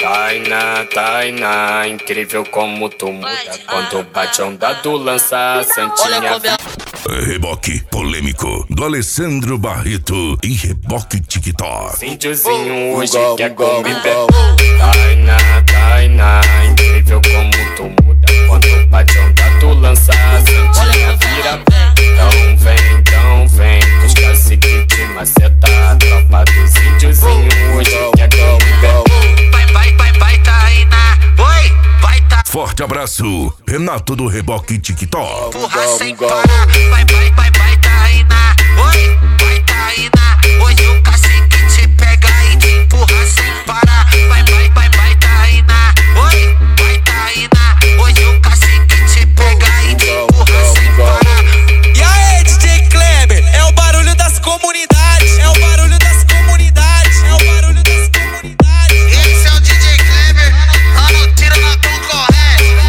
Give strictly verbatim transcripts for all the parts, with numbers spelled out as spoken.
Tainá, Tainá, incrível como tu muda. Quando bate a onda do lança, a Santinha. Reboque polêmico do Alessandro Barreto e Reboque TikTok. Índiozinho hoje quer comer. Tainá, Tainá, incrível como tu muda. Quando bate a onda do lança, a Santinha vira. Então vem, então vem, com os caciques de maceta. A tropa dos índiozinho hoje quer comer. Vai, vai, vai, vai, Tainá, oi, vai, tá. Forte abraço, Renato do Reboque TikTok. Empurra sem parar, vai, vai, vai, vai, Tainá, oi, vai, Tainá. Hoje o cacique te pega e te empurra sem parar. Vai, vai, vai, vai, Tainá, oi, vai, Tainá. Hoje o cacique te pega e te empurra sem parar. E aí, D J Kleber, é o barulho das comunidades, é o barulho das comunidades, é o barulho das comunidades. Esse é o D J Kleber, lá no tiro na concorrência.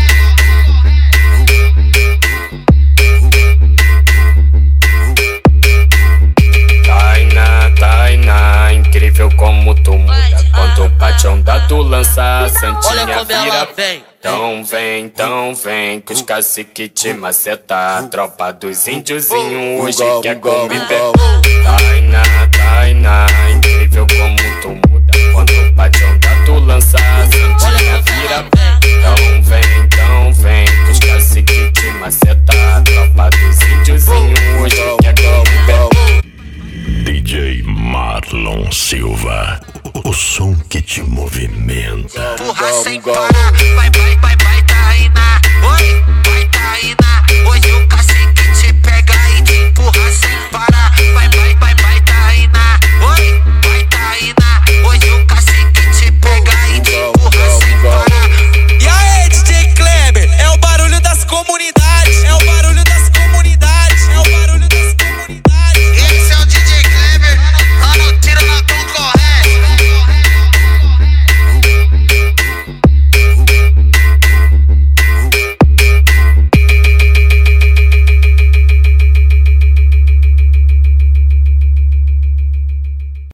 Tainá, Tainá, incrível como tu muda. Quando bate a onda do lança, a Santinha vira. Então vem, então vem, que os caciques te maceta. A tropa dos índiozinho hoje quer comer. Tainá, Tainá, incrível como tu muda. Quando bate a onda do lança, a Santinha vira. Então vem, então vem, que os caciques te maceta. A tropa dos índiozinho hoje quer comer. D J Marlon Silva, o som que te movimenta. Empurra sem parar, vai, vai, vai, vai, Tainá, oi, vai, Tainá. Hoje o